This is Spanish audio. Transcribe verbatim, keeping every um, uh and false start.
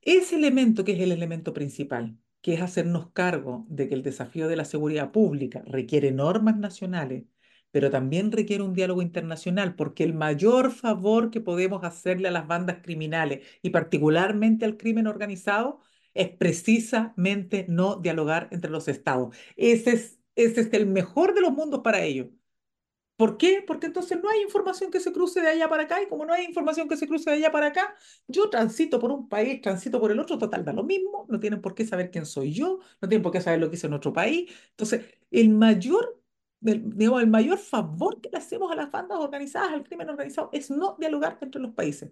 Ese elemento que es el elemento principal, que es hacernos cargo de que el desafío de la seguridad pública requiere normas nacionales, pero también requiere un diálogo internacional, porque el mayor favor que podemos hacerle a las bandas criminales y particularmente al crimen organizado es precisamente no dialogar entre los estados. Ese es, ese es el mejor de los mundos para ellos. ¿Por qué? Porque entonces no hay información que se cruce de allá para acá y como no hay información que se cruce de allá para acá, yo transito por un país, transito por el otro, total, da lo mismo, no tienen por qué saber quién soy yo, no tienen por qué saber lo que hice en otro país. Entonces, el mayor, el, digamos, el mayor favor que le hacemos a las bandas organizadas, al crimen organizado, es no dialogar entre los países.